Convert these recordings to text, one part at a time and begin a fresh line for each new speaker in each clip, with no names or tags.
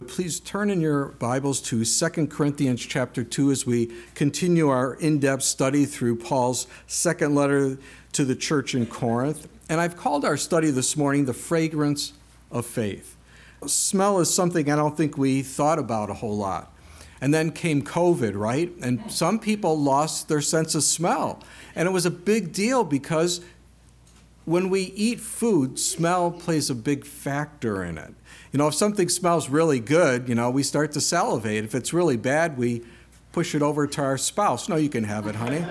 Please turn in your Bibles to 2 Corinthians chapter 2 as we continue our in-depth study through Paul's second letter to the church in Corinth. And I've called our study this morning The Fragrance of Faith. Smell is something I don't think we thought about a whole lot. And then came COVID, right? And some people lost their sense of smell. And it was a big deal because when we eat food, smell plays a big factor in it. You know, if something smells really good, we start to salivate. If it's really bad, we push it over to our spouse. No, you can have it, honey.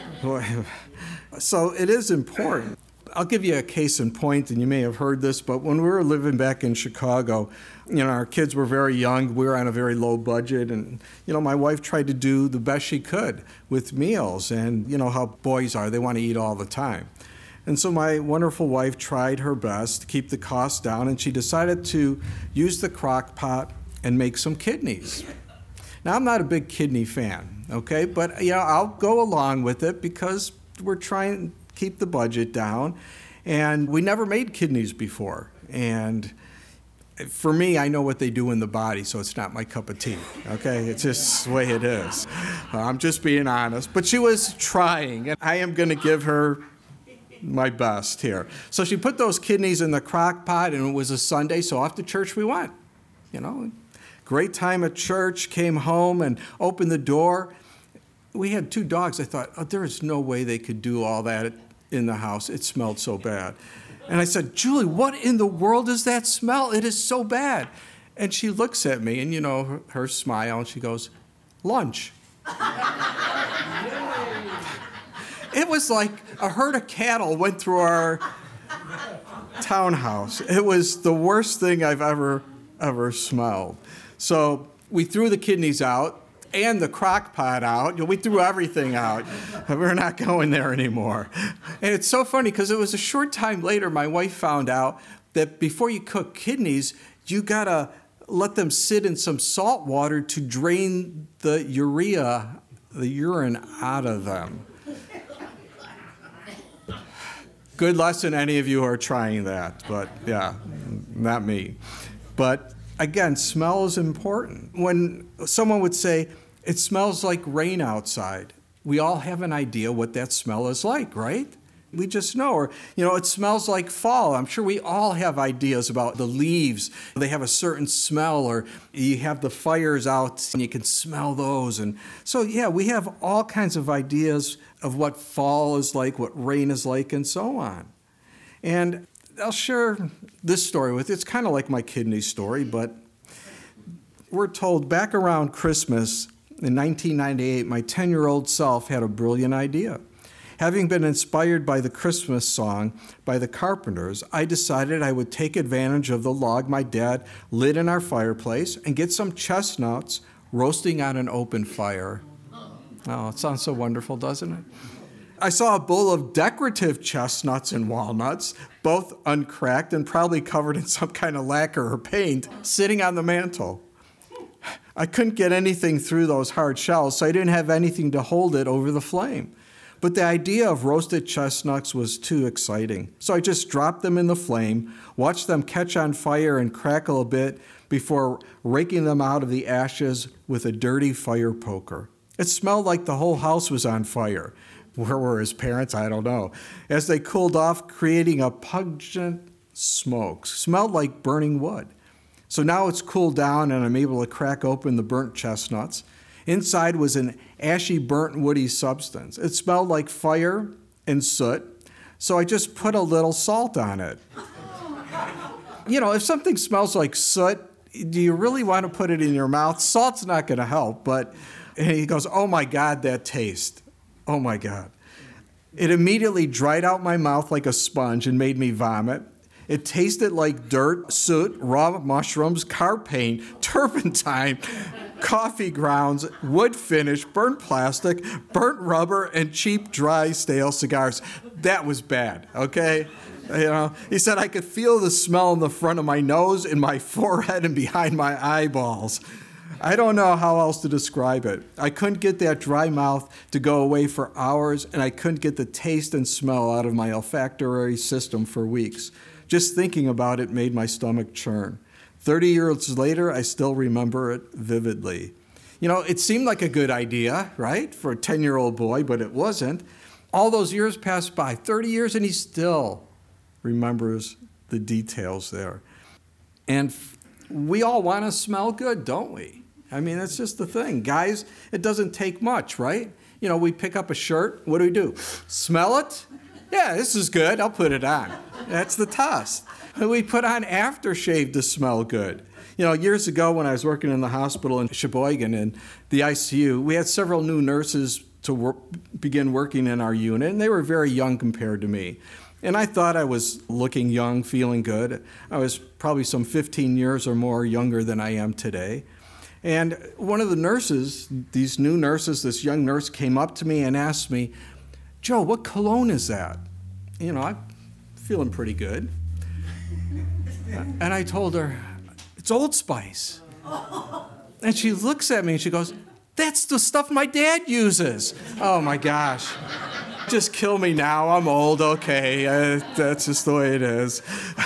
So it is important. I'll give you a case in point, and you may have heard this, but when we were living back in Chicago, our kids were very young. We were on a very low budget, and, my wife tried to do the best she could with meals. And you know how boys are. They want to eat all the time. And so my wonderful wife tried her best to keep the costs down, and she decided to use the crock pot and make some kidneys. Now, I'm not a big kidney fan, okay? But, I'll go along with it because we're trying to keep the budget down. And we never made kidneys before. And for me, I know what they do in the body, so it's not my cup of tea, okay? It's just the way it is. I'm just being honest. But she was trying, and I am going to give her my best here. So she put those kidneys in the crock pot, and it was a Sunday, so off to church we went. Great time at church, came home and opened the door. We had 2 dogs. I thought, there is no way they could do all that in the house. It smelled so bad. And I said, Julie, what in the world is that smell? It is so bad. And she looks at me, and her smile, and she goes, lunch. It was like a herd of cattle went through our townhouse. It was the worst thing I've ever smelled. So we threw the kidneys out and the crock pot out. We threw everything out. We're not going there anymore. And it's so funny because it was a short time later my wife found out that before you cook kidneys, you got to let them sit in some salt water to drain the urine out of them. Good lesson, any of you who are trying that, but yeah, not me. But again, smell is important. When someone would say, it smells like rain outside, we all have an idea what that smell is like, right? We just know. Or, it smells like fall. I'm sure we all have ideas about the leaves. They have a certain smell, or you have the fires out and you can smell those. And so, yeah, we have all kinds of ideas of what fall is like, what rain is like, and so on. And I'll share this story with you. It's kind of like my kidney story, but we're told back around Christmas in 1998, my 10-year-old self had a brilliant idea. Having been inspired by the Christmas song by the Carpenters, I decided I would take advantage of the log my dad lit in our fireplace and get some chestnuts roasting on an open fire. Oh, it sounds so wonderful, doesn't it? I saw a bowl of decorative chestnuts and walnuts, both uncracked and probably covered in some kind of lacquer or paint, sitting on the mantle. I couldn't get anything through those hard shells, so I didn't have anything to hold it over the flame. But the idea of roasted chestnuts was too exciting. So I just dropped them in the flame, watched them catch on fire and crackle a bit before raking them out of the ashes with a dirty fire poker. It smelled like the whole house was on fire. Where were his parents? I don't know. As they cooled off, creating a pungent smoke. Smelled like burning wood. So now it's cooled down and I'm able to crack open the burnt chestnuts. Inside was an ashy, burnt, woody substance. It smelled like fire and soot, so I just put a little salt on it. If something smells like soot, do you really want to put it in your mouth? Salt's not going to help, but he goes, oh my God, that taste. Oh my God. It immediately dried out my mouth like a sponge and made me vomit. It tasted like dirt, soot, raw mushrooms, car paint, turpentine, coffee grounds, wood finish, burnt plastic, burnt rubber, and cheap, dry, stale cigars. That was bad, okay? He said I could feel the smell in the front of my nose, in my forehead, and behind my eyeballs. I don't know how else to describe it. I couldn't get that dry mouth to go away for hours, and I couldn't get the taste and smell out of my olfactory system for weeks. Just thinking about it made my stomach churn. 30 years later, I still remember it vividly. You know, it seemed like a good idea, right, for a 10-year-old boy, but it wasn't. All those years passed by, 30 years, and he still remembers the details there. And we all want to smell good, don't we? I mean, that's just the thing. Guys, it doesn't take much, right? You know, we pick up a shirt. What do? Smell it? Yeah, this is good. I'll put it on. That's the test. We put on aftershave to smell good. You know, years ago when I was working in the hospital in Sheboygan in the ICU, we had several new nurses to begin working in our unit, and they were very young compared to me. And I thought I was looking young, feeling good. I was probably some 15 years or more younger than I am today. And one of the nurses, these new nurses, this young nurse came up to me and asked me, "Joe, what cologne is that?" You know, I'm feeling pretty good. And I told her, "It's Old Spice." And she looks at me and she goes, "That's the stuff my dad uses." Oh my gosh. Just kill me now. I'm old. Okay. That's just the way it is.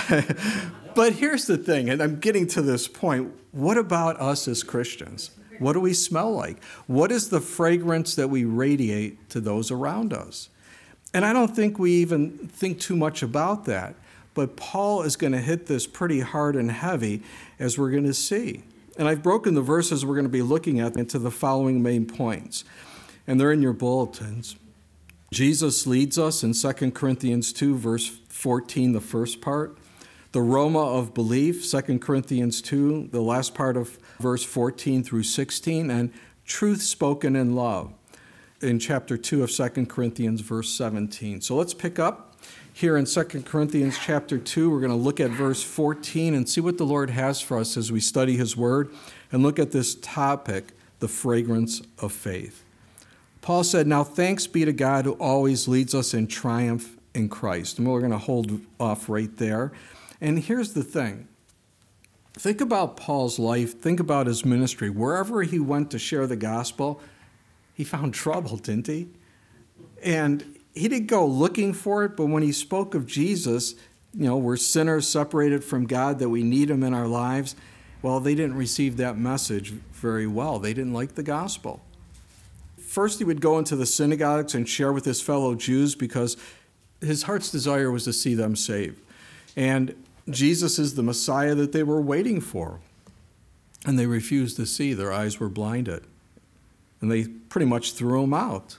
But here's the thing, and I'm getting to this point. What about us as Christians? What do we smell like? What is the fragrance that we radiate to those around us? And I don't think we even think too much about that. But Paul is going to hit this pretty hard and heavy, as we're going to see. And I've broken the verses we're going to be looking at into the following main points. And they're in your bulletins. Jesus leads us in 2 Corinthians 2, verse 14, the first part. The aroma of belief, 2 Corinthians 2, the last part of verse 14 through 16, and truth spoken in love in chapter 2 of 2 Corinthians, verse 17. So let's pick up here in 2 Corinthians chapter 2. We're going to look at verse 14 and see what the Lord has for us as we study his word and look at this topic, the fragrance of faith. Paul said, "Now thanks be to God who always leads us in triumph in Christ." And we're going to hold off right there. And here's the thing. Think about Paul's life. Think about his ministry. Wherever he went to share the gospel, he found trouble, didn't he? And he didn't go looking for it, but when he spoke of Jesus, you know, we're sinners separated from God, that we need him in our lives, well, they didn't receive that message very well. They didn't like the gospel. First, he would go into the synagogues and share with his fellow Jews because his heart's desire was to see them saved. And Jesus is the Messiah that they were waiting for. And they refused to see. Their eyes were blinded. And they pretty much threw him out.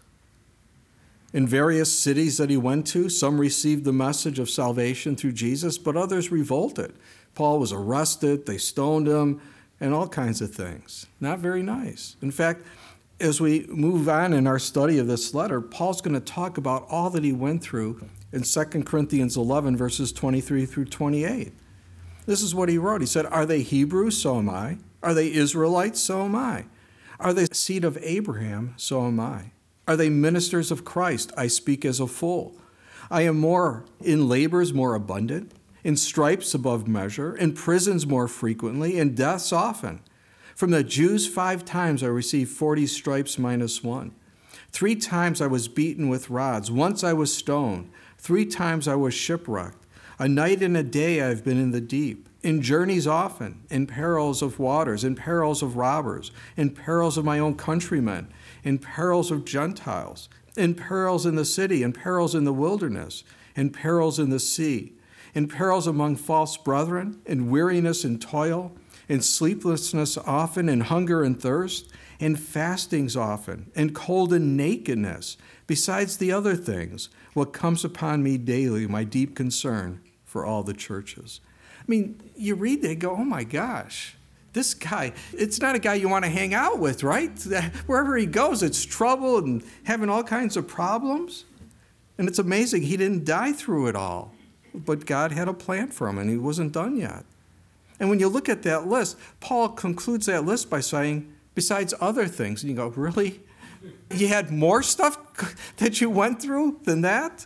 In various cities that he went to, some received the message of salvation through Jesus, but others revolted. Paul was arrested, they stoned him, and all kinds of things. Not very nice. In fact, as we move on in our study of this letter, Paul's going to talk about all that he went through in 2 Corinthians 11, verses 23 through 28. This is what he wrote. He said, "Are they Hebrews? So am I. Are they Israelites? So am I. Are they seed of Abraham? So am I. Are they ministers of Christ? I speak as a fool. I am more in labors more abundant, in stripes above measure, in prisons more frequently, in deaths often. From the Jews 5 times I received 40 stripes minus 1. 3 times I was beaten with rods. Once I was stoned. 3 times I was shipwrecked. A night and a day I have been in the deep. In journeys often, in perils of waters, in perils of robbers, in perils of my own countrymen, in perils of Gentiles, in perils in the city, in perils in the wilderness, in perils in the sea, in perils among false brethren, in weariness and toil, in sleeplessness often, in hunger and thirst, in fastings often, in cold and nakedness, besides the other things, what comes upon me daily, my deep concern for all the churches." I mean, you read that and go, oh my gosh, this guy, it's not a guy you want to hang out with, right? Wherever he goes, it's trouble and having all kinds of problems. And it's amazing he didn't die through it all. But God had a plan for him, and he wasn't done yet. And when you look at that list, Paul concludes that list by saying, besides other things. And you go, really? You had more stuff that you went through than that?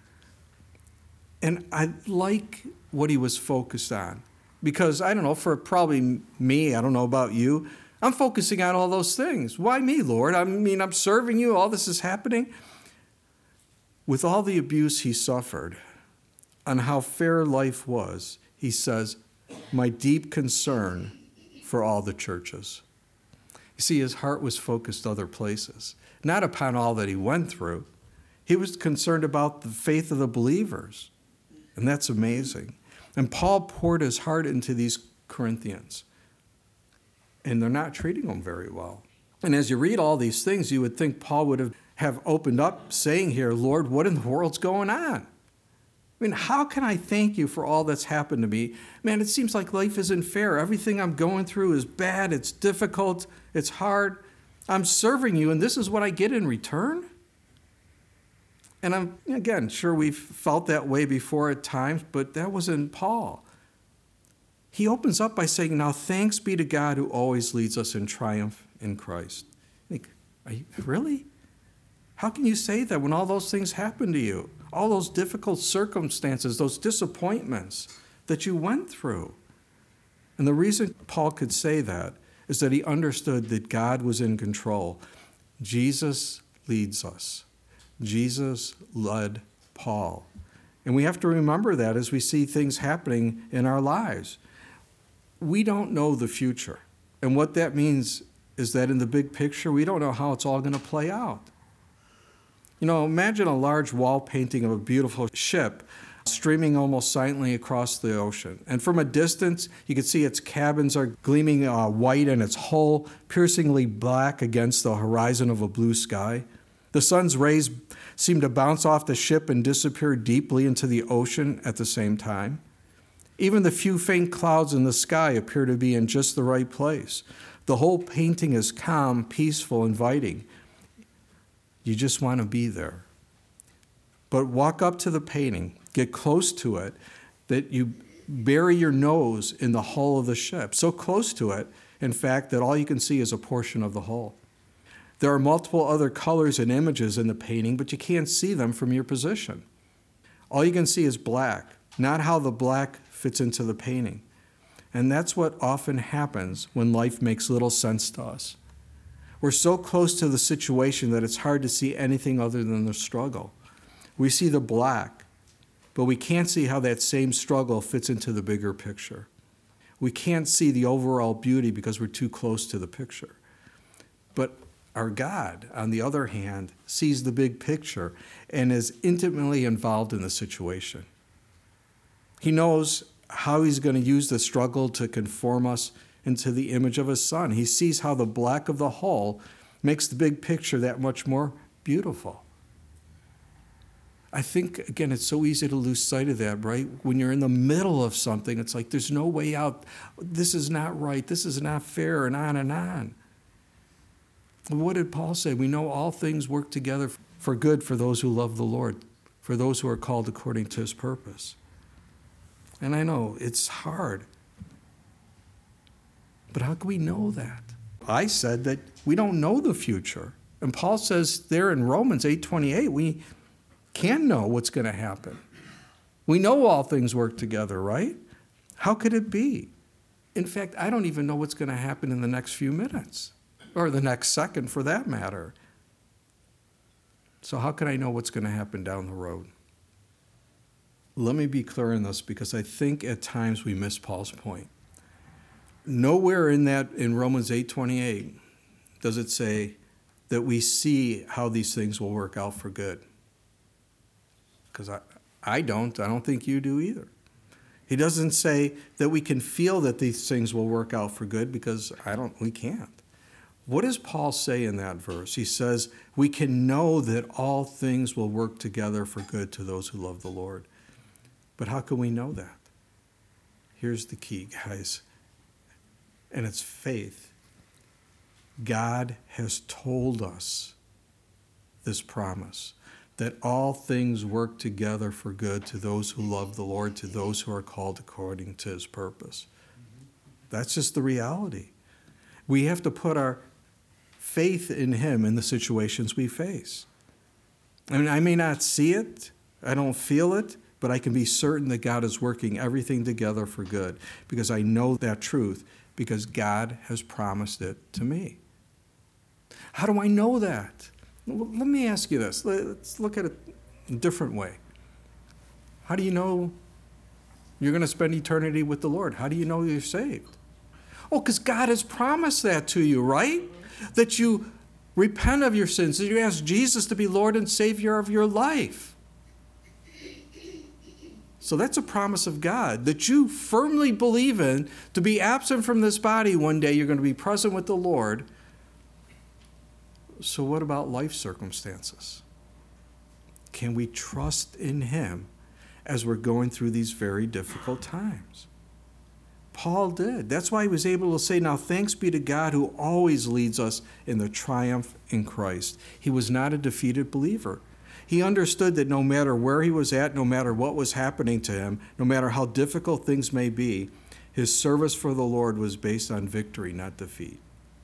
And I like what he was focused on. Because, I don't know, for probably me, I don't know about you, I'm focusing on all those things. Why me, Lord? I mean, I'm serving you. All this is happening. With all the abuse he suffered, on how fair life was, he says, my deep concern for all the churches. You see, his heart was focused other places, not upon all that he went through. He was concerned about the faith of the believers, and that's amazing. And Paul poured his heart into these Corinthians, and they're not treating them very well. And as you read all these things, you would think Paul would have opened up saying here, Lord, what in the world's going on? I mean, how can I thank you for all that's happened to me? Man, it seems like life isn't fair. Everything I'm going through is bad. It's difficult. It's hard. I'm serving you, and this is what I get in return? And I'm, again, sure we've felt that way before at times, but that wasn't Paul. He opens up by saying, now thanks be to God who always leads us in triumph in Christ. Are you, really? How can you say that when all those things happen to you? All those difficult circumstances, those disappointments that you went through. And the reason Paul could say that is that he understood that God was in control. Jesus leads us. Jesus led Paul. And we have to remember that as we see things happening in our lives. We don't know the future. And what that means is that in the big picture, we don't know how it's all going to play out. You know, imagine a large wall painting of a beautiful ship streaming almost silently across the ocean. And from a distance, you can see its cabins are gleaming white and its hull piercingly black against the horizon of a blue sky. The sun's rays seem to bounce off the ship and disappear deeply into the ocean at the same time. Even the few faint clouds in the sky appear to be in just the right place. The whole painting is calm, peaceful, inviting. You just want to be there. But walk up to the painting, get close to it, that you bury your nose in the hull of the ship, so close to it, in fact, that all you can see is a portion of the hull. There are multiple other colors and images in the painting, but you can't see them from your position. All you can see is black, not how the black fits into the painting. And that's what often happens when life makes little sense to us. We're so close to the situation that it's hard to see anything other than the struggle. We see the black, but we can't see how that same struggle fits into the bigger picture. We can't see the overall beauty because we're too close to the picture. But our God, on the other hand, sees the big picture and is intimately involved in the situation. He knows how he's going to use the struggle to conform us into the image of his Son. He sees how the black of the hull makes the big picture that much more beautiful. I think, again, it's so easy to lose sight of that, right? When you're in the middle of something, it's like there's no way out. This is not right. This is not fair, and on and on. What did Paul say? We know all things work together for good for those who love the Lord, for those who are called according to his purpose. And I know it's hard. But how can we know that? I said that we don't know the future. And Paul says there in Romans 8:28, we can know what's going to happen. We know all things work together, right? How could it be? In fact, I don't even know what's going to happen in the next few minutes, or the next second for that matter. So how can I know what's going to happen down the road? Let me be clear on this, because I think at times we miss Paul's point. Nowhere in Romans 8:28 does it say that we see how these things will work out for good. Because I don't think you do either. He doesn't say that we can feel that these things will work out for good, because we can't. What does Paul say in that verse? He says, we can know that all things will work together for good to those who love the Lord. But how can we know that? Here's the key, guys. And it's faith. God has told us this promise, that all things work together for good to those who love the Lord, to those who are called according to his purpose. That's just the reality. We have to put our faith in him in the situations we face. I mean, I may not see it, I don't feel it, but I can be certain that God is working everything together for good, because I know that truth, because God has promised it to me. How do I know that? Well, let me ask you this. Let's look at it a different way. How do you know You're going to spend eternity with the Lord. How do you know you're saved? Oh, because God has promised that to you, right? That you repent of your sins, that you ask Jesus to be Lord and Savior of your life. So that's a promise of God that you firmly believe in. To be absent from this body one day, you're going to be present with the Lord. So what about life circumstances? Can we trust in Him as we're going through these very difficult times? Paul did. That's why he was able to say, now thanks be to God who always leads us in the triumph in Christ. He was not a defeated believer. He understood that no matter where he was at, no matter what was happening to him, no matter how difficult things may be, his service for the Lord was based on victory, not defeat.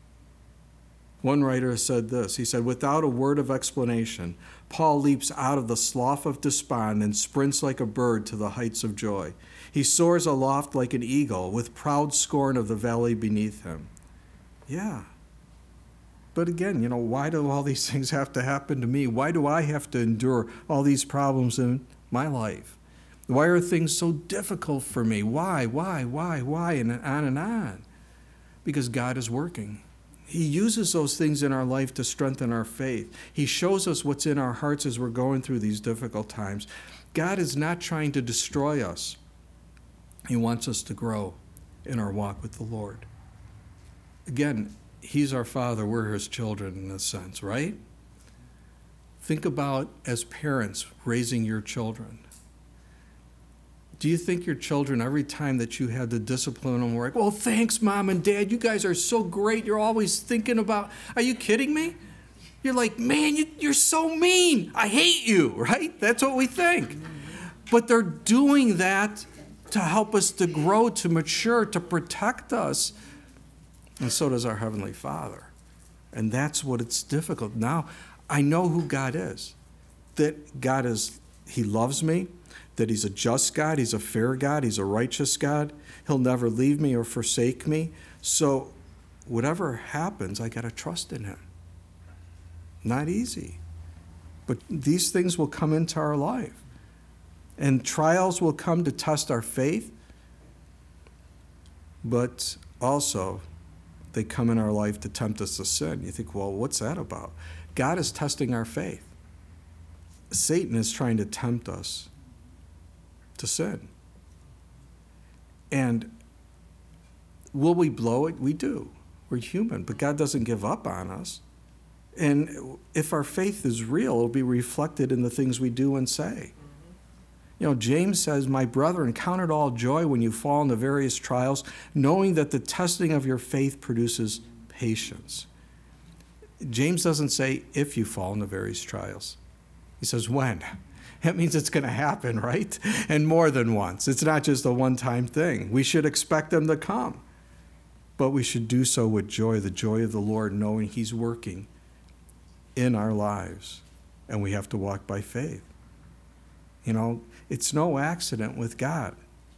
One writer said this. He said, without a word of explanation, Paul leaps out of the slough of despond and sprints like a bird to the heights of joy. He soars aloft like an eagle with proud scorn of the valley beneath him. Yeah. But again, why do all these things have to happen to me? Why do I have to endure all these problems in my life? Why are things so difficult for me? Why, and on. Because God is working. He uses those things in our life to strengthen our faith. He shows us what's in our hearts as we're going through these difficult times. God is not trying to destroy us. He wants us to grow in our walk with the Lord. Again, He's our Father, we're His children in a sense, right? Think about, as parents, raising your children. Do you think your children, every time that you had to discipline them, were like, well, thanks, Mom and Dad, you guys are so great, you're always thinking about, are you kidding me? You're like, man, you're so mean, I hate you, right? That's what we think. But they're doing that to help us to grow, to mature, to protect us. And so does our Heavenly Father. And that's what it's difficult. Now, I know who God is. That God is, He loves me, that He's a just God, He's a fair God, He's a righteous God. He'll never leave me or forsake me. So whatever happens, I got to trust in Him. Not easy. But these things will come into our life. And trials will come to test our faith. But also, they come in our life to tempt us to sin. You think, well, what's that about? God is testing our faith. Satan is trying to tempt us to sin. And will we blow it? We do. We're human, but God doesn't give up on us. And if our faith is real, it'll be reflected in the things we do and say. James says, my brethren, count it all joy when you fall into various trials, knowing that the testing of your faith produces patience. James doesn't say if you fall into various trials. He says when. That means it's going to happen, right? And more than once. It's not just a one-time thing. We should expect them to come. But we should do so with joy, the joy of the Lord, knowing He's working in our lives. And we have to walk by faith. It's no accident with God.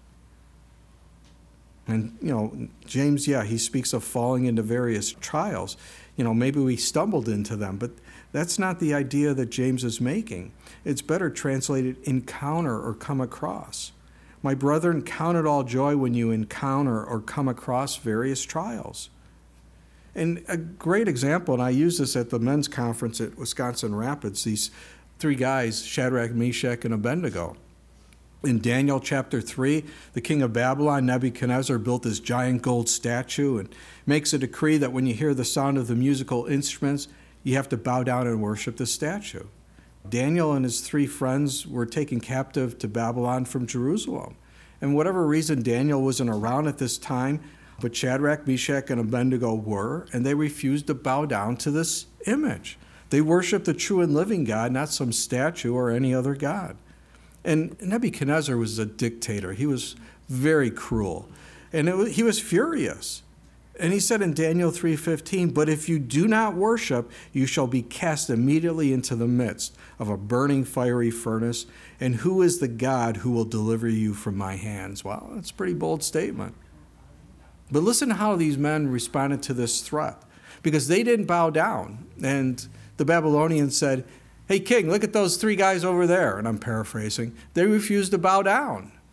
And, James, he speaks of falling into various trials. Maybe we stumbled into them, but that's not the idea that James is making. It's better translated encounter or come across. My brethren, count it all joy when you encounter or come across various trials. And a great example, and I use this at the men's conference at Wisconsin Rapids, these three guys, Shadrach, Meshach, and Abednego. In Daniel chapter 3, the king of Babylon, Nebuchadnezzar, built this giant gold statue and makes a decree that when you hear the sound of the musical instruments, you have to bow down and worship the statue. Daniel and his three friends were taken captive to Babylon from Jerusalem. And whatever reason, Daniel wasn't around at this time, but Shadrach, Meshach, and Abednego were, and they refused to bow down to this image. They worshiped the true and living God, not some statue or any other god. And Nebuchadnezzar was a dictator. He was very cruel. And he was furious. And he said in Daniel 3:15, but if you do not worship, you shall be cast immediately into the midst of a burning fiery furnace. And who is the God who will deliver you from my hands? Well, that's a pretty bold statement. But listen to how these men responded to this threat. Because they didn't bow down. And the Babylonians said, hey, king, look at those three guys over there. And I'm paraphrasing. They refused to bow down.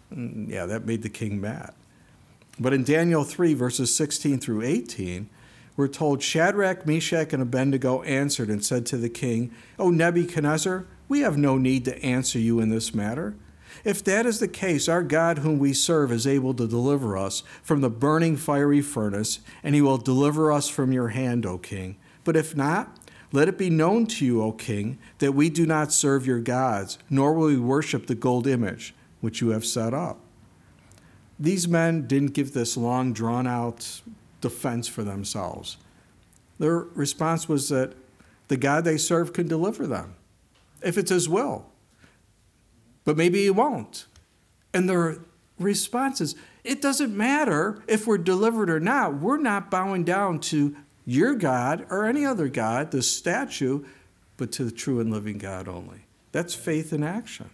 Yeah, that made the king mad. But in Daniel 3, verses 16 through 18, we're told Shadrach, Meshach, and Abednego answered and said to the king, "O Nebuchadnezzar, we have no need to answer you in this matter. If that is the case, our God whom we serve is able to deliver us from the burning fiery furnace, and he will deliver us from your hand, O king. But if not, let it be known to you, O king, that we do not serve your gods, nor will we worship the gold image which you have set up." These men didn't give this long, drawn-out defense for themselves. Their response was that the God they serve can deliver them, if it's his will. But maybe he won't. And their response is, it doesn't matter if we're delivered or not. We're not bowing down to your God or any other God, the statue, but to the true and living God only. That's faith in action.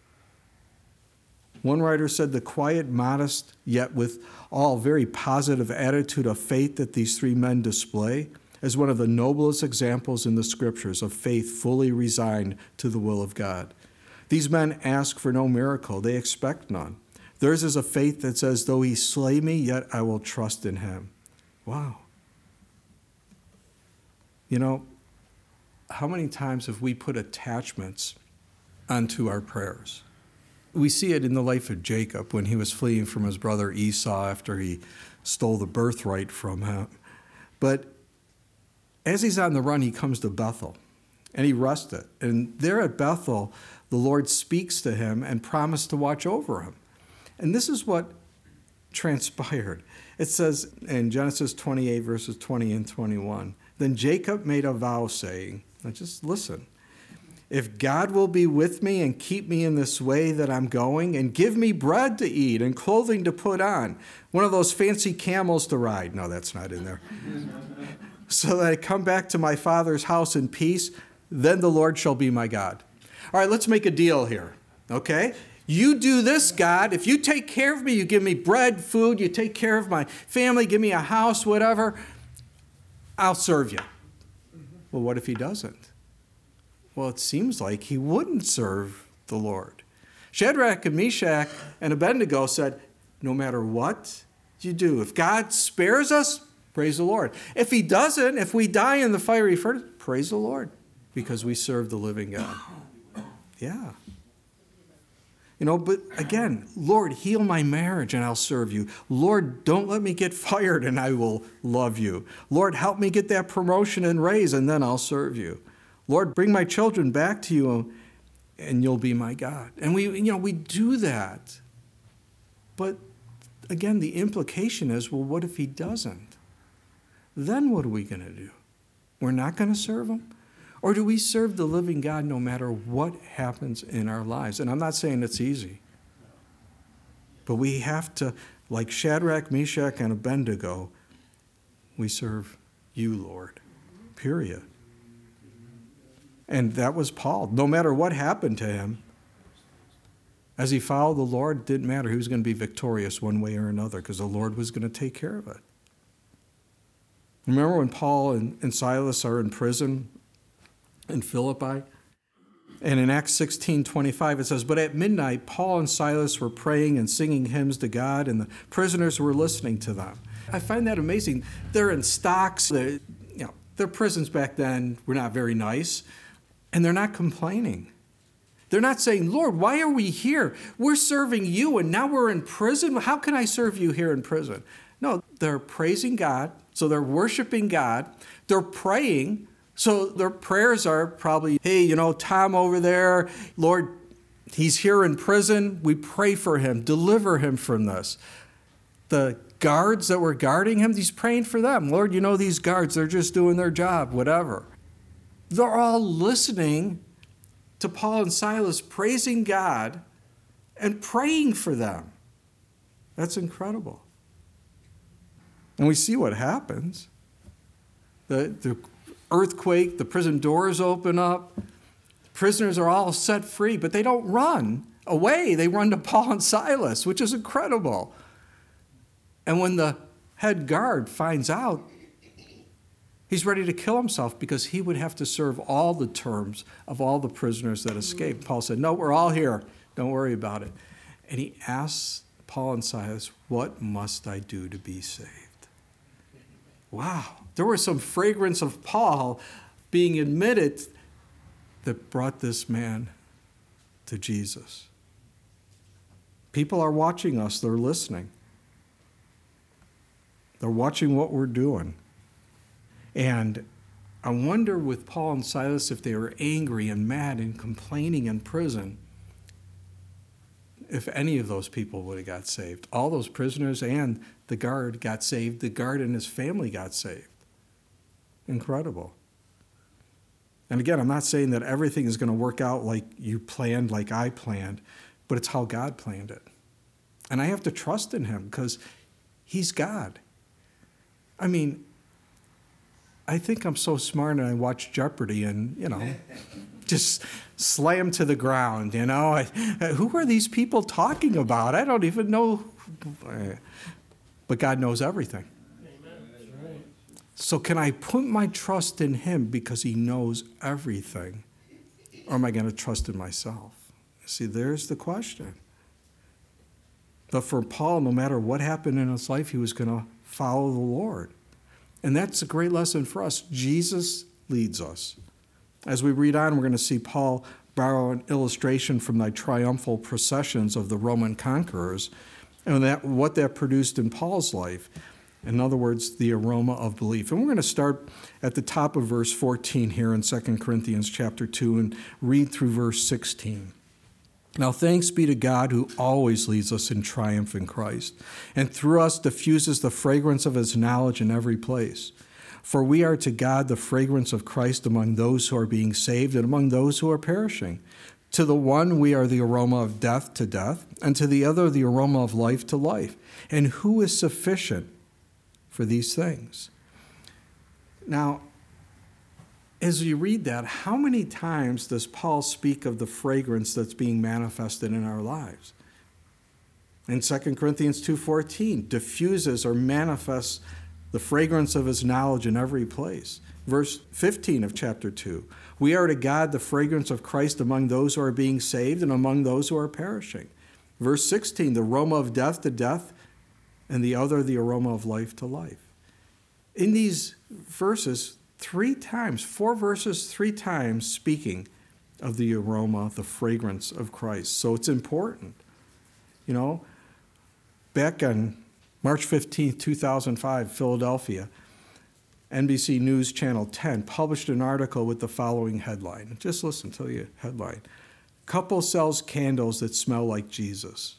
One writer said the quiet, modest, yet with all very positive attitude of faith that these three men display is one of the noblest examples in the scriptures of faith fully resigned to the will of God. These men ask for no miracle. They expect none. Theirs is a faith that says, though he slay me, yet I will trust in him. Wow. You know, how many times have we put attachments onto our prayers? We see it in the life of Jacob when he was fleeing from his brother Esau after he stole the birthright from him. But as he's on the run, he comes to Bethel, and he rested. And there at Bethel, the Lord speaks to him and promised to watch over him. And this is what transpired. It says in Genesis 28, verses 20 and 21, "Then Jacob made a vow, saying," now just listen, "If God will be with me and keep me in this way that I'm going, and give me bread to eat and clothing to put on," one of those fancy camels to ride. No, that's not in there. "So that I come back to my father's house in peace, then the Lord shall be my God." All right, let's make a deal here, okay? You do this, God. If you take care of me, you give me bread, food, you take care of my family, give me a house, whatever, I'll serve you. Well, what if he doesn't? Well, it seems like he wouldn't serve the Lord. Shadrach and Meshach and Abednego said, no matter what you do, if God spares us, praise the Lord. If he doesn't, if we die in the fiery furnace, praise the Lord, because we serve the living God. Yeah. You know, but again, Lord, heal my marriage and I'll serve you. Lord, don't let me get fired and I will love you. Lord, help me get that promotion and raise and then I'll serve you. Lord, bring my children back to you and you'll be my God. And we do that. But again, the implication is, well, what if he doesn't? Then what are we going to do? We're not going to serve him? Or do we serve the living God no matter what happens in our lives? And I'm not saying it's easy. But we have to, like Shadrach, Meshach, and Abednego, we serve you, Lord. Period. And that was Paul. No matter what happened to him, as he followed the Lord, it didn't matter. He was going to be victorious one way or another because the Lord was going to take care of it. Remember when Paul and Silas are in prison in Philippi? And in Acts 16:25 it says, "But at midnight Paul and Silas were praying and singing hymns to God, and the prisoners were listening to them." I find that amazing. They're in stocks. Their prisons back then were not very nice, and they're not complaining. They're not saying, "Lord, why are we here? We're serving you, and now we're in prison. How can I serve you here in prison?" No, they're praising God, so they're worshiping God. They're praying. So their prayers are probably, "Hey, Tom over there, Lord, he's here in prison. We pray for him. Deliver him from this." The guards that were guarding him, he's praying for them. "Lord, these guards, they're just doing their job," whatever. They're all listening to Paul and Silas praising God and praying for them. That's incredible. And we see what happens. The earthquake, the prison doors open up, prisoners are all set free, but they don't run away. They run to Paul and Silas, which is incredible. And when the head guard finds out, he's ready to kill himself because he would have to serve all the terms of all the prisoners that escaped. Paul said, "No, we're all here. Don't worry about it." And he asks Paul and Silas, what must I do to be saved? Wow. There was some fragrance of Paul being admitted that brought this man to Jesus. People are watching us. They're listening. They're watching what we're doing. And I wonder with Paul and Silas if they were angry and mad and complaining in prison, if any of those people would have got saved. All those prisoners and the guard got saved. The guard and his family got saved. Incredible. And again, I'm not saying that everything is going to work out like you planned, like I planned, but it's how God planned it. And I have to trust in him because he's God. I mean, I think I'm so smart and I watch Jeopardy and, just slam to the ground, Who are these people talking about? I don't even know. But God knows everything. So can I put my trust in him because he knows everything? Or am I going to trust in myself? See, there's the question. But for Paul, no matter what happened in his life, he was going to follow the Lord. And that's a great lesson for us. Jesus leads us. As we read on, we're going to see Paul borrow an illustration from the triumphal processions of the Roman conquerors and what that produced in Paul's life. In other words, the aroma of belief. And we're going to start at the top of verse 14 here in 2 Corinthians chapter 2 and read through verse 16. Now thanks be to God who always leads us in triumph in Christ, and through us diffuses the fragrance of his knowledge in every place. For we are to God the fragrance of Christ among those who are being saved and among those who are perishing. To the one we are the aroma of death to death, and to the other the aroma of life to life. And who is sufficient for these things? Now, as you read that, how many times does Paul speak of the fragrance that's being manifested in our lives? In 2 Corinthians 2:14, diffuses or manifests the fragrance of his knowledge in every place. Verse 15 of chapter 2, we are to God the fragrance of Christ among those who are being saved and among those who are perishing. Verse 16, the aroma of death to death, and the other the aroma of life to life. In these verses, 4 verses, 3 times speaking of the aroma, the fragrance of Christ. So it's important. Back on March 15, 2005, Philadelphia, NBC News Channel 10 published an article with the following headline. Just listen to the headline. Couple sells candles that smell like Jesus.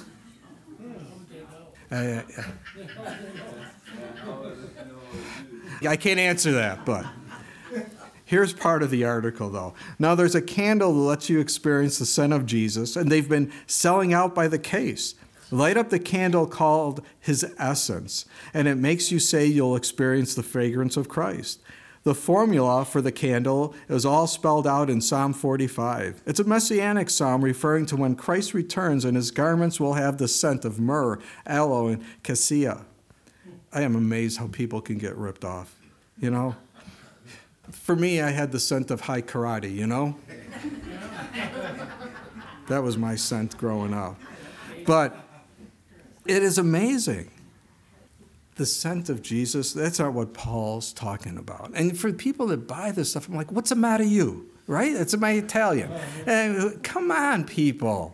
I can't answer that, but here's part of the article, though. Now, there's a candle that lets you experience the scent of Jesus, and they've been selling out by the case. Light up the candle called His Essence, and it makes you say you'll experience the fragrance of Christ. The formula for the candle is all spelled out in Psalm 45. It's a messianic psalm referring to when Christ returns and his garments will have the scent of myrrh, aloe, and cassia. I am amazed how people can get ripped off, For me, I had the scent of high karate, That was my scent growing up. But it is amazing. The scent of Jesus, that's not what Paul's talking about. And for people that buy this stuff, I'm like, what's the matter you? Right? That's my Italian. And come on, people.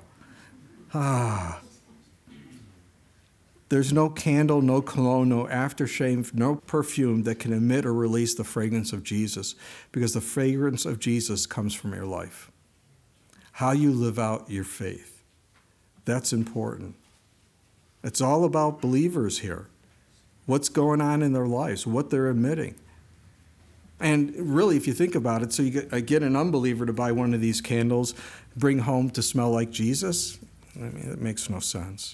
There's no candle, no cologne, no aftershave, no perfume that can emit or release the fragrance of Jesus, because the fragrance of Jesus comes from your life. How you live out your faith. That's important. It's all about believers here. What's going on in their lives, what they're emitting. And really, if you think about it, so I get an unbeliever to buy one of these candles, bring home to smell like Jesus. I mean, it makes no sense.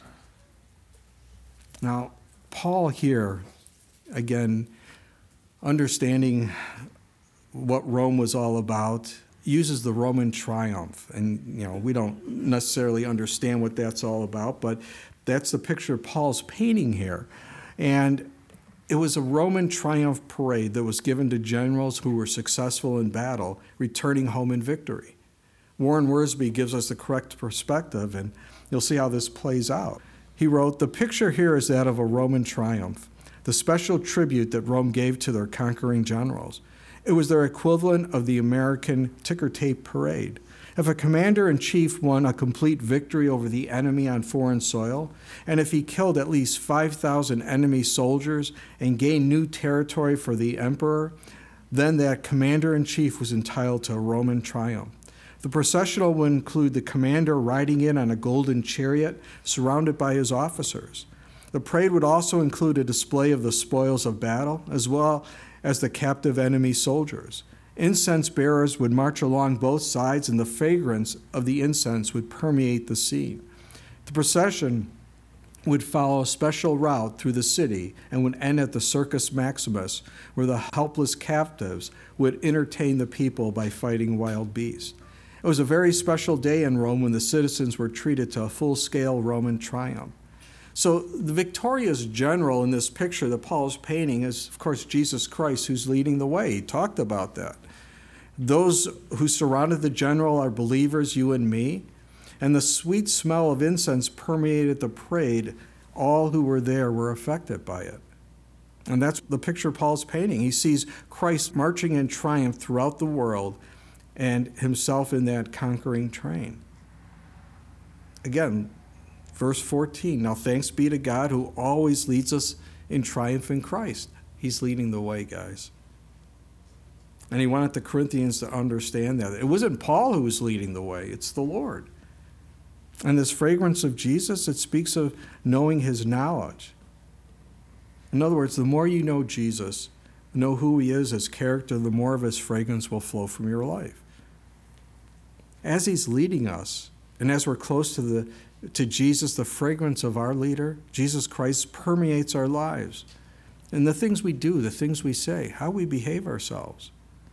Now, Paul here, again, understanding what Rome was all about, uses the Roman triumph. And, we don't necessarily understand what that's all about, but that's the picture Paul's painting here. And it was a Roman triumph parade that was given to generals who were successful in battle, returning home in victory. Warren Wiersbe gives us the correct perspective, and you'll see how this plays out. He wrote, "The picture here is that of a Roman triumph, the special tribute that Rome gave to their conquering generals. It was their equivalent of the American ticker tape parade. If a commander-in-chief won a complete victory over the enemy on foreign soil, and if he killed at least 5,000 enemy soldiers and gained new territory for the emperor, then that commander-in-chief was entitled to a Roman triumph. The processional would include the commander riding in on a golden chariot surrounded by his officers. The parade would also include a display of the spoils of battle, as well as the captive enemy soldiers. Incense bearers would march along both sides, and the fragrance of the incense would permeate the scene. The procession would follow a special route through the city and would end at the Circus Maximus, where the helpless captives would entertain the people by fighting wild beasts. It was a very special day in Rome when the citizens were treated to a full-scale Roman triumph." So the victorious general in this picture that Paul is painting is, of course, Jesus Christ, who's leading the way. He talked about that. Those who surrounded the general are believers, you and me. And the sweet smell of incense permeated the parade. All who were there were affected by it. And that's the picture Paul's painting. He sees Christ marching in triumph throughout the world and himself in that conquering train. Again, verse 14, "Now thanks be to God who always leads us in triumph in Christ." He's leading the way, guys. And he wanted the Corinthians to understand that. It wasn't Paul who was leading the way, it's the Lord. And this fragrance of Jesus, it speaks of knowing his knowledge. In other words, the more you know Jesus, know who he is, his character, the more of his fragrance will flow from your life. As he's leading us, and as we're close to Jesus, the fragrance of our leader, Jesus Christ, permeates our lives. And the things we do, the things we say, how we behave ourselves.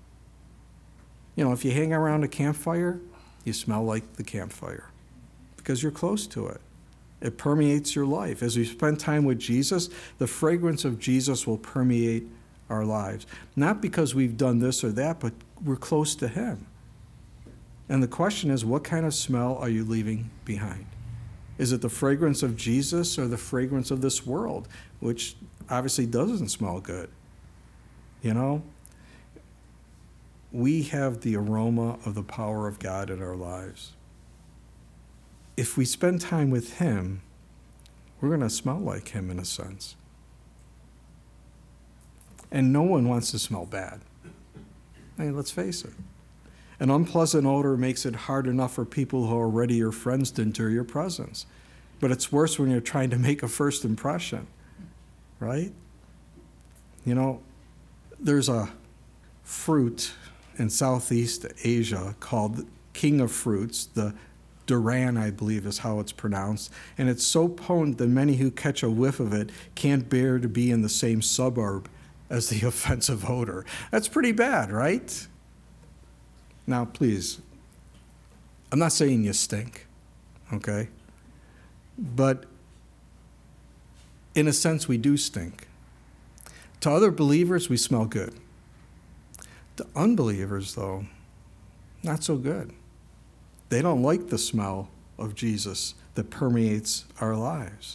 You know, if you hang around a campfire, you smell like the campfire because you're close to it. It permeates your life. As we spend time with Jesus, the fragrance of Jesus will permeate our lives. Not because we've done this or that, but we're close to him. And the question is, what kind of smell are you leaving behind? Is it the fragrance of Jesus or the fragrance of this world, which obviously doesn't smell good? You know, we have the aroma of the power of God in our lives. If we spend time with him, we're going to smell like him in a sense. And no one wants to smell bad. I mean, let's face it. An unpleasant odor makes it hard enough for people who are already your friends to endure your presence. But it's worse when you're trying to make a first impression, right? You know, there's a fruit in Southeast Asia called King of Fruits. The Duran, I believe, is how it's pronounced. And it's so potent that many who catch a whiff of it can't bear to be in the same suburb as the offensive odor. That's pretty bad, right? Now, please, I'm not saying you stink, okay? But in a sense, we do stink. To other believers, we smell good. To unbelievers, though, not so good. They don't like the smell of Jesus that permeates our lives.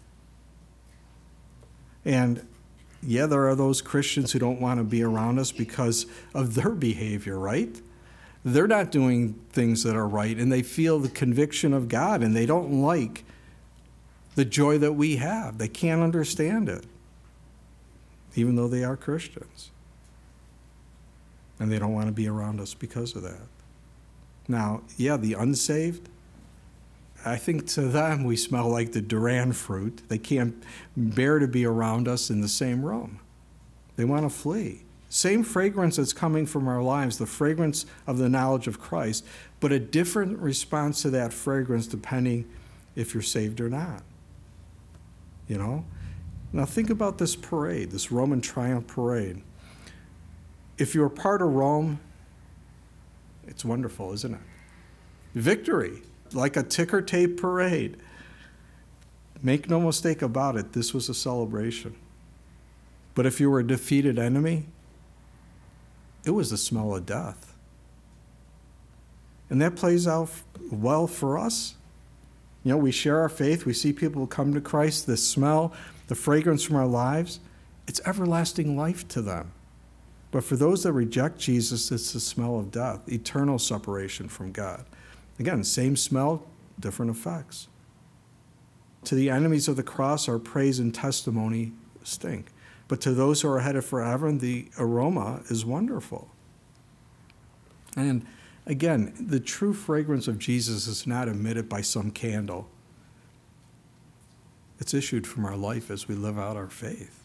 And yeah, there are those Christians who don't want to be around us because of their behavior, right? They're not doing things that are right, and they feel the conviction of God, and they don't like the joy that we have. They can't understand it, even though they are Christians. And they don't want to be around us because of that. Now, yeah, the unsaved, I think to them we smell like the Duran fruit. They can't bear to be around us in the same room. They want to flee. Same fragrance that's coming from our lives, the fragrance of the knowledge of Christ, but a different response to that fragrance depending if you're saved or not. You know? Now think about this parade, this Roman triumph parade. If you're part of Rome, it's wonderful, isn't it? Victory, like a ticker tape parade. Make no mistake about it, this was a celebration. But if you were a defeated enemy, it was the smell of death. And that plays out well for us. We share our faith. We see people come to Christ. The smell, the fragrance from our lives, it's everlasting life to them. But for those that reject Jesus, it's the smell of death, eternal separation from God. Again, same smell, different effects. To the enemies of the cross, our praise and testimony stink. But to those who are headed for heaven, the aroma is wonderful. And again, the true fragrance of Jesus is not emitted by some candle. It's issued from our life as we live out our faith.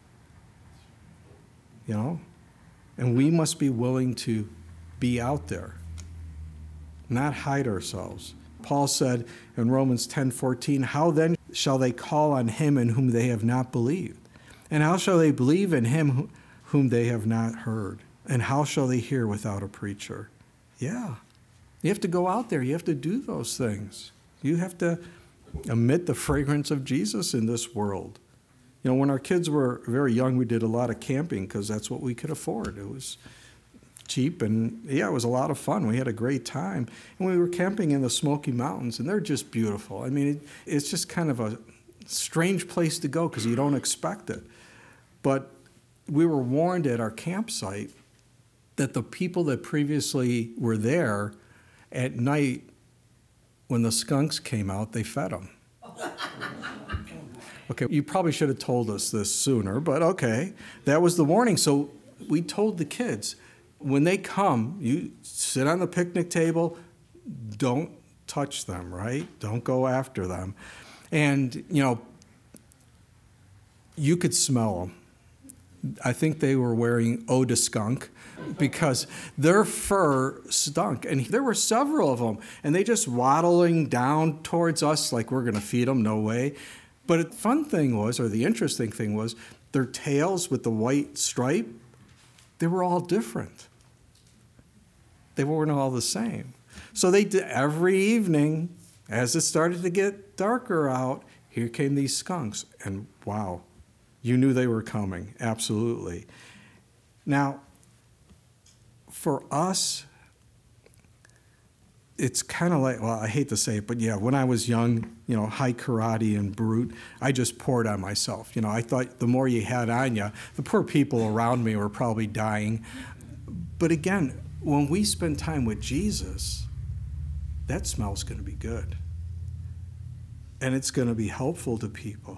And we must be willing to be out there, not hide ourselves. Paul said in Romans 10:14, "How then shall they call on him in whom they have not believed? And how shall they believe in him whom they have not heard? And how shall they hear without a preacher?" Yeah. You have to go out there. You have to do those things. You have to emit the fragrance of Jesus in this world. When our kids were very young, we did a lot of camping because that's what we could afford. It was cheap, and it was a lot of fun. We had a great time. And we were camping in the Smoky Mountains, and they're just beautiful. I mean, it's just kind of a strange place to go because you don't expect it. But we were warned at our campsite that the people that previously were there, at night, when the skunks came out, they fed them. Okay, you probably should have told us this sooner, but okay. That was the warning. So we told the kids, when they come, you sit on the picnic table, don't touch them, right? Don't go after them. And, you could smell them. I think they were wearing eau de skunk because their fur stunk. And there were several of them, and they just waddling down towards us like we're going to feed them. No way. But the fun thing was, or the interesting thing was, their tails with the white stripe, they were all different. They weren't all the same. So they did every evening, as it started to get darker out, here came these skunks. And wow, you knew they were coming, absolutely. Now, for us, it's kind of like, I hate to say it, but when I was young, high karate and brute, I just poured on myself. I thought the more you had on you, the poor people around me were probably dying. But again, when we spend time with Jesus, that smell's going to be good. And it's going to be helpful to people.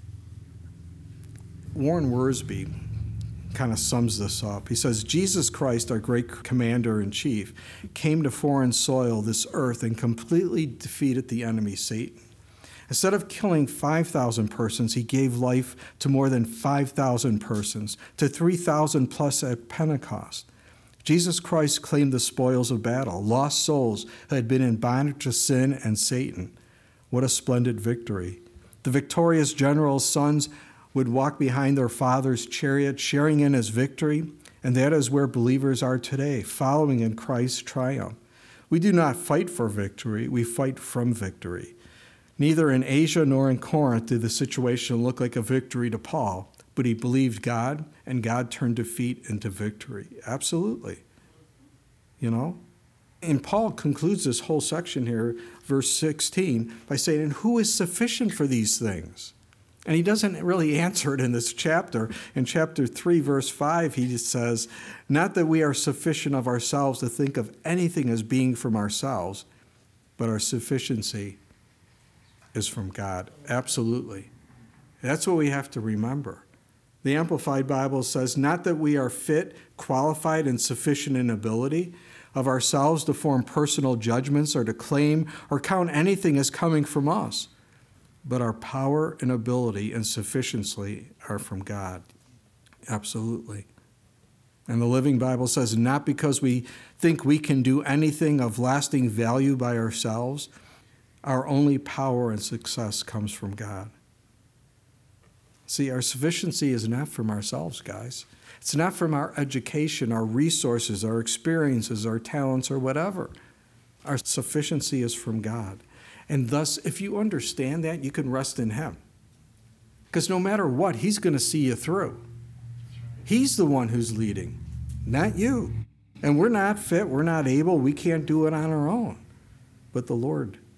Warren Wiersbe kind of sums this up. He says, "Jesus Christ, our great commander-in-chief, came to foreign soil, this earth, and completely defeated the enemy, Satan. Instead of killing 5,000 persons, he gave life to more than 5,000 persons, to 3,000 plus at Pentecost. Jesus Christ claimed the spoils of battle, lost souls who had been in bondage to sin and Satan. What a splendid victory. The victorious general's sons would walk behind their father's chariot, sharing in his victory, and that is where believers are today, following in Christ's triumph. We do not fight for victory, we fight from victory. Neither in Asia nor in Corinth did the situation look like a victory to Paul, but he believed God, and God turned defeat into victory. Absolutely. And Paul concludes this whole section here, verse 16, by saying, "And who is sufficient for these things?" And he doesn't really answer it in this chapter. In chapter 3, verse 5, he just says, "Not that we are sufficient of ourselves to think of anything as being from ourselves, but our sufficiency is from God." Absolutely. That's what we have to remember. The Amplified Bible says, "Not that we are fit, qualified, and sufficient in ability of ourselves to form personal judgments or to claim or count anything as coming from us, but our power and ability and sufficiency are from God." Absolutely. And the Living Bible says, "Not because we think we can do anything of lasting value by ourselves. Our only power and success comes from God." See, our sufficiency is not from ourselves, guys. It's not from our education, our resources, our experiences, our talents, or whatever. Our sufficiency is from God. And thus, if you understand that, you can rest in Him. Because no matter what, He's going to see you through. He's the one who's leading, not you. And we're not fit, we're not able, we can't do it on our own. But the Lord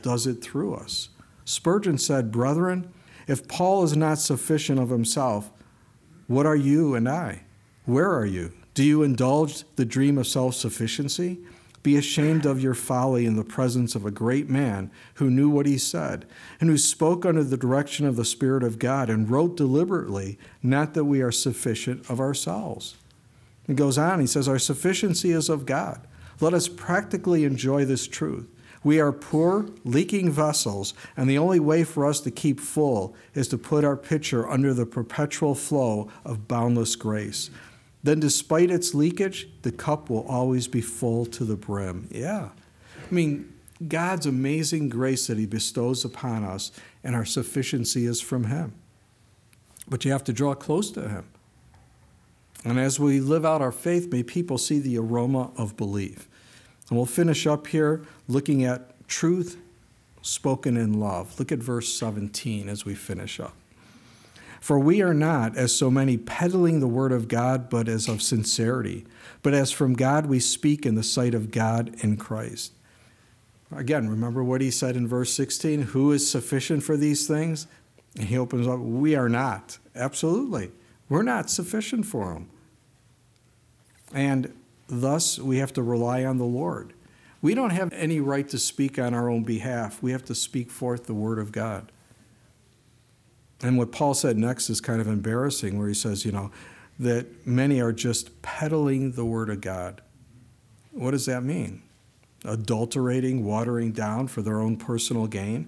does it through us. Spurgeon said, "Brethren, if Paul is not sufficient of himself, what are you and I? Where are you? Do you indulge the dream of self-sufficiency? Be ashamed of your folly in the presence of a great man who knew what he said, and who spoke under the direction of the Spirit of God, and wrote deliberately, not that we are sufficient of ourselves." He goes on, he says, "Our sufficiency is of God. Let us practically enjoy this truth. We are poor, leaking vessels, and the only way for us to keep full is to put our pitcher under the perpetual flow of boundless grace. Then despite its leakage, the cup will always be full to the brim." Yeah. I mean, God's amazing grace that he bestows upon us, and our sufficiency is from him. But you have to draw close to him. And as we live out our faith, may people see the aroma of belief. And we'll finish up here looking at truth spoken in love. Look at verse 17 as we finish up. "For we are not, as so many, peddling the word of God, but as of sincerity. But as from God we speak in the sight of God in Christ." Again, remember what he said in verse 16? Who is sufficient for these things? And he opens up, we are not. Absolutely. We're not sufficient for them. And thus, we have to rely on the Lord. We don't have any right to speak on our own behalf. We have to speak forth the word of God. And what Paul said next is kind of embarrassing, where he says, that many are just peddling the word of God. What does that mean? Adulterating, watering down for their own personal gain?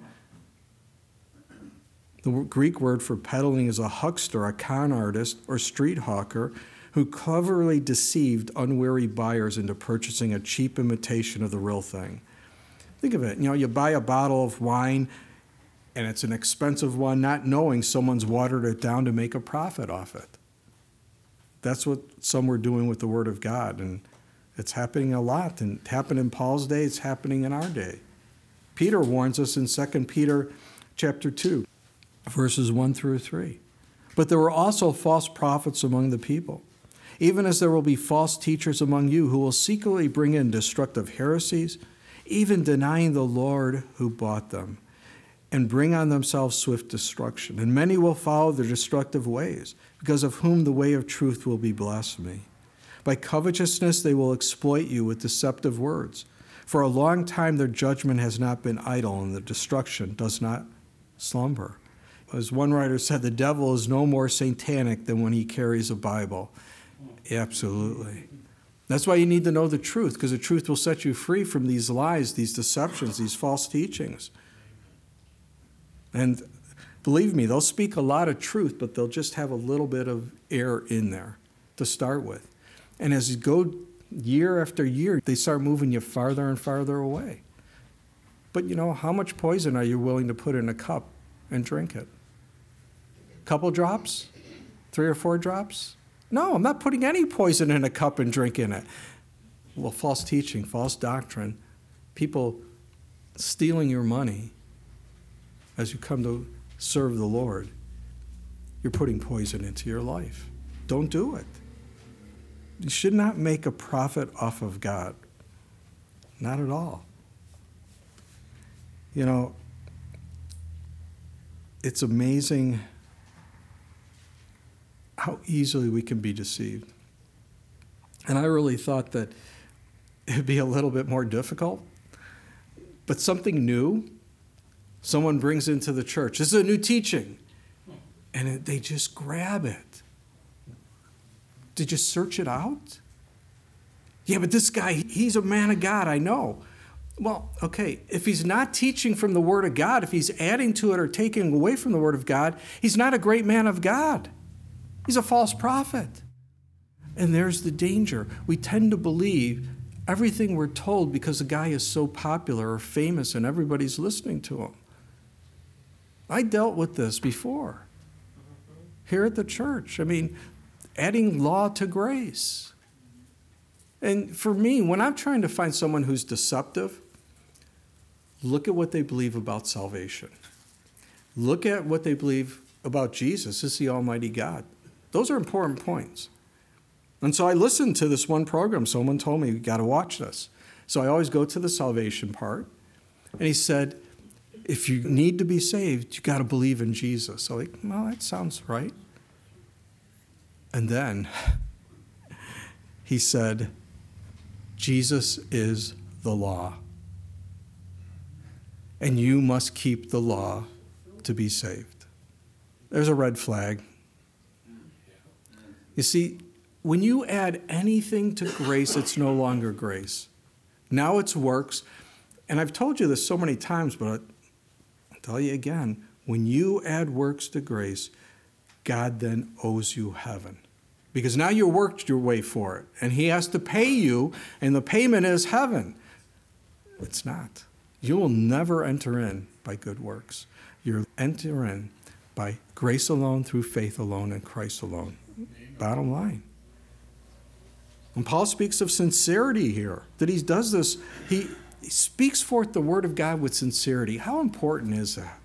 The Greek word for peddling is a huckster, a con artist, or street hawker who cleverly deceived unwary buyers into purchasing a cheap imitation of the real thing. Think of it. You buy a bottle of wine, and it's an expensive one, not knowing someone's watered it down to make a profit off it. That's what some were doing with the Word of God, and it's happening a lot. And it happened in Paul's day. It's happening in our day. Peter warns us in 2 Peter chapter 2, verses 1 through 3. "But there were also false prophets among the people, even as there will be false teachers among you who will secretly bring in destructive heresies, even denying the Lord who bought them, and bring on themselves swift destruction. And many will follow their destructive ways, because of whom the way of truth will be blasphemy. By covetousness they will exploit you with deceptive words. For a long time their judgment has not been idle, and their destruction does not slumber." As one writer said, the devil is no more satanic than when he carries a Bible. Absolutely. That's why you need to know the truth, because the truth will set you free from these lies, these deceptions, these false teachings. And believe me, they'll speak a lot of truth, but they'll just have a little bit of error in there to start with. And as you go year after year, they start moving you farther and farther away. But how much poison are you willing to put in a cup and drink it? Couple drops? 3 or 4 drops? No, I'm not putting any poison in a cup and drinking it. Well, false teaching, false doctrine, people stealing your money as you come to serve the Lord, you're putting poison into your life. Don't do it. You should not make a profit off of God. Not at all. It's amazing how easily we can be deceived. And I really thought that it'd be a little bit more difficult. But something new, someone brings into the church. This is a new teaching. And they just grab it. Did you search it out? Yeah, but this guy, he's a man of God, I know. Well, okay, if he's not teaching from the Word of God, if he's adding to it or taking away from the Word of God, he's not a great man of God. He's a false prophet. And there's the danger. We tend to believe everything we're told because the guy is so popular or famous and everybody's listening to him. I dealt with this before here at the church. Adding law to grace. And for me, when I'm trying to find someone who's deceptive, look at what they believe about salvation. Look at what they believe about Jesus as the Almighty God. Those are important points. And so I listened to this one program. Someone told me, you got to watch this. So I always go to the salvation part. And he said, if you need to be saved, you got to believe in Jesus. So like, well, that sounds right. And then he said, Jesus is the law. And you must keep the law to be saved. There's a red flag. You see, when you add anything to grace, it's no longer grace. Now it's works. And I've told you this so many times, but I'll tell you again. When you add works to grace, God then owes you heaven. Because now you worked your way for it. And he has to pay you, and the payment is heaven. It's not. You will never enter in by good works. You'll enter in by grace alone, through faith alone, in Christ alone. Bottom line. And Paul speaks of sincerity here, that he does this. He speaks forth the word of God with sincerity. How important is that?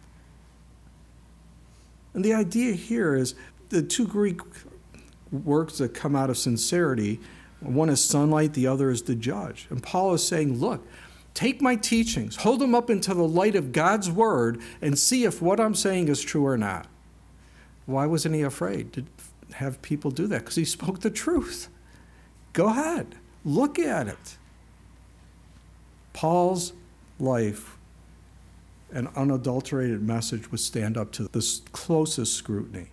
And the idea here is the two Greek works that come out of sincerity, one is sunlight, the other is the judge. And Paul is saying, look, take my teachings, hold them up into the light of God's word, and see if what I'm saying is true or not. Why wasn't he afraid to have people do that? Because he spoke the truth. Go ahead. Look at it. Paul's life and unadulterated message would stand up to the closest scrutiny.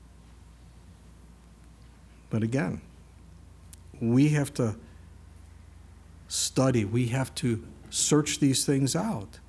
But again, we have to study. We have to search these things out.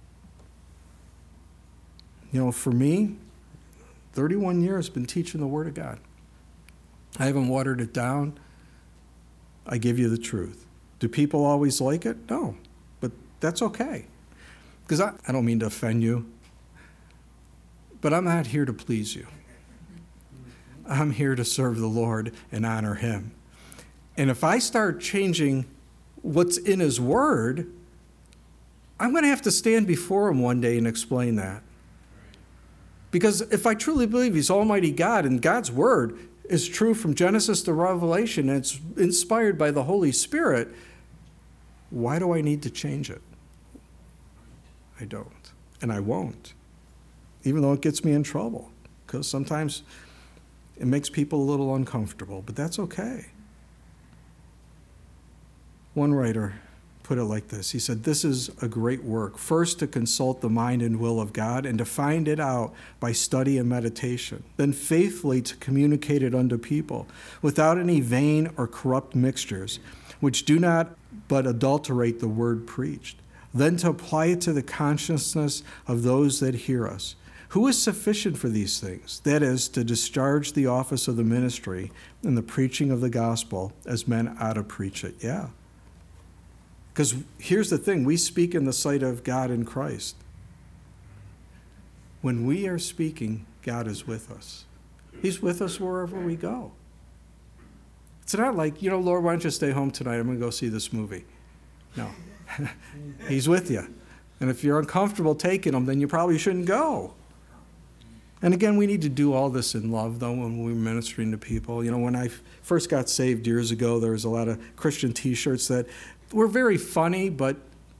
You know, for me, 31 years been teaching the Word of God. I haven't watered it down. I give you the truth. Do people always like it? No, but that's okay. Because I don't mean to offend you, but I'm not here to please you. I'm here to serve the Lord and honor him. And if I start changing what's in his word, I'm going to have to stand before him one day and explain that. Because if I truly believe he's Almighty God and God's word is true from Genesis to Revelation and it's inspired by the Holy Spirit, why do I need to change it? I don't. And I won't. Even though it gets me in trouble. Because sometimes it makes people a little uncomfortable, but that's okay. One writer put it like this. He said, this is a great work. First, to consult the mind and will of God and to find it out by study and meditation. Then faithfully to communicate it unto people without any vain or corrupt mixtures, which do not but adulterate the word preached. Then to apply it to the consciousness of those that hear us. Who is sufficient for these things? That is, to discharge the office of the ministry and the preaching of the gospel as men ought to preach it. Yeah. Because here's the thing, we speak in the sight of God in Christ. When we are speaking, God is with us. He's with us wherever we go. It's not like, Lord, why don't you stay home tonight? I'm going to go see this movie. No. He's with you. And if you're uncomfortable taking him, then you probably shouldn't go. And again, we need to do all this in love, though, when we're ministering to people. When I first got saved years ago, there was a lot of Christian T-shirts that were very funny, but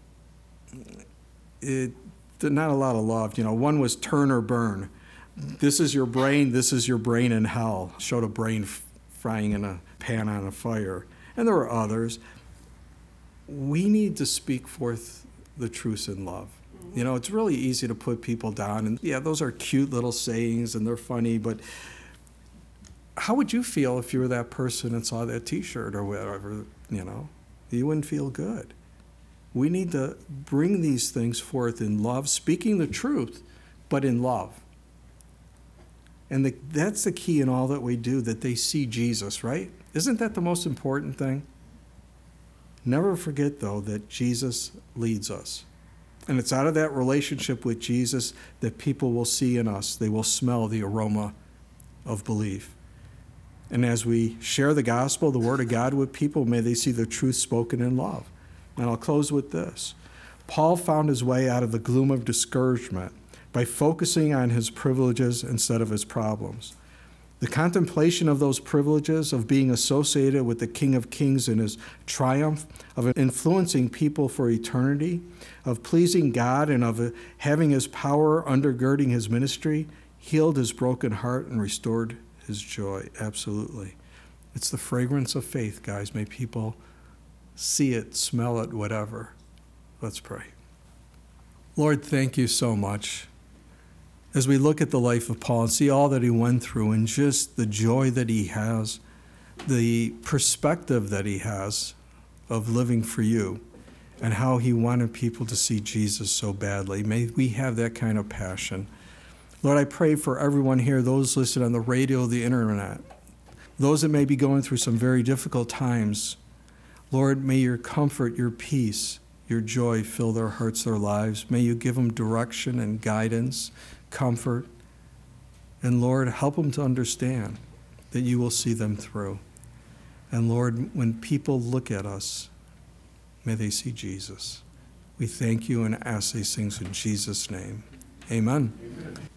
not a lot of love. One was turn or burn. This is your brain in hell. Showed a brain frying in a pan on a fire. And there were others. We need to speak forth the truth in love. It's really easy to put people down. And yeah, those are cute little sayings and they're funny, but how would you feel if you were that person and saw that T-shirt or whatever, You wouldn't feel good. We need to bring these things forth in love, speaking the truth, but in love. And that's the key in all that we do, that they see Jesus, right? Isn't that the most important thing? Never forget, though, that Jesus leads us. And it's out of that relationship with Jesus that people will see in us. They will smell the aroma of belief. And as we share the gospel, the word of God with people, may they see the truth spoken in love. And I'll close with this. Paul found his way out of the gloom of discouragement by focusing on his privileges instead of his problems. The contemplation of those privileges, of being associated with the King of Kings in his triumph, of influencing people for eternity, of pleasing God and of having his power undergirding his ministry, healed his broken heart and restored his joy. Absolutely. It's the fragrance of faith, guys. May people see it, smell it, whatever. Let's pray. Lord, thank you so much. As we look at the life of Paul and see all that he went through and just the joy that he has, the perspective that he has of living for you and how he wanted people to see Jesus so badly. May we have that kind of passion. Lord, I pray for everyone here, those listening on the radio, the internet, those that may be going through some very difficult times. Lord, may your comfort, your peace, your joy fill their hearts, their lives. May you give them direction and guidance, comfort. And Lord, help them to understand that you will see them through. And Lord, when people look at us, may they see Jesus. We thank you and ask these things in Jesus' name. Amen. Amen.